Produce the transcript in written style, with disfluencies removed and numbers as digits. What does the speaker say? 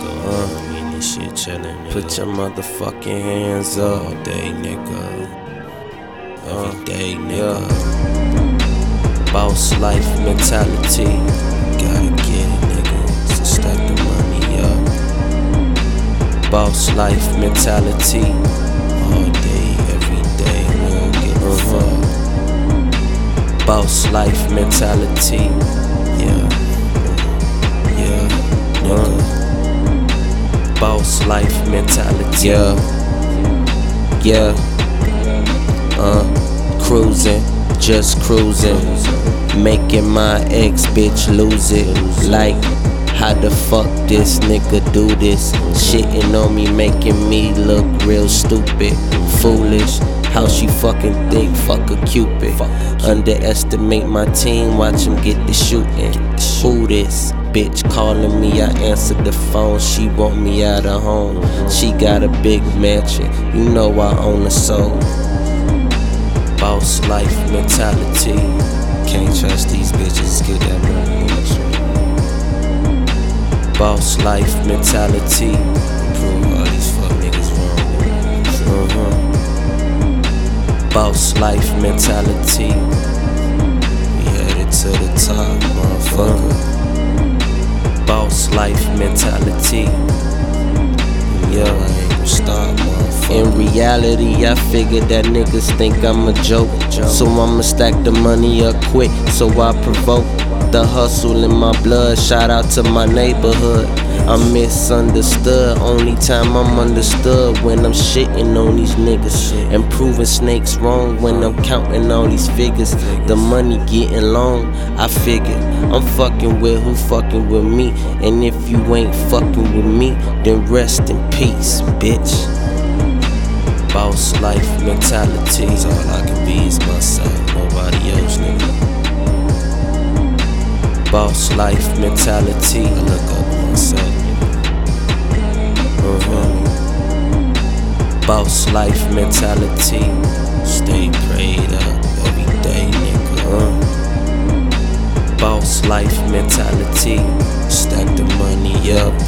nigga. Me and this shit chillin', nigga. Put your motherfucking hands up. All day, nigga. Every day, nigga. Yeah. Boss life mentality. Gotta get it, nigga. So stack the money up. Boss life mentality. All day, every day, we don't give a fuck. Boss life mentality. Yeah. Yeah, nigga. Boss life mentality. Yeah. Cruising, just cruising. Making my ex bitch lose it. Like, how the fuck this nigga do this? Shitting on me, making me look real stupid. Foolish, how she fucking think, fuck a cupid. Underestimate my team, watch him get the shooting. Who this? Bitch calling me, I answered the phone. She want me out of home. She got a big mansion, you know I own a soul. Boss life mentality. Can't trust these bitches, get that money. Boss life mentality. Prove all these fuck niggas wrong. Boss life mentality. We headed to the top, motherfucker. Boss life mentality. Yeah, I ain't gon' stop, motherfucker. In reality, I figured that niggas think I'm a joke. So I'ma stack the money up quick, so I provoke the hustle in my blood. Shout out to my neighborhood. I'm misunderstood, only time I'm understood when I'm shitting on these niggas and proving snakes wrong when I'm counting all these figures. The money getting long, I figured I'm fucking with who fucking with me. And if you ain't fucking with me, then rest in peace, bitch. Boss life mentality. All I can be is myself, nobody else, nigga. Boss life mentality. I look up to myself, nigga. Boss life mentality. Stay prayed up every day, nigga. Boss life mentality. Stack the money up,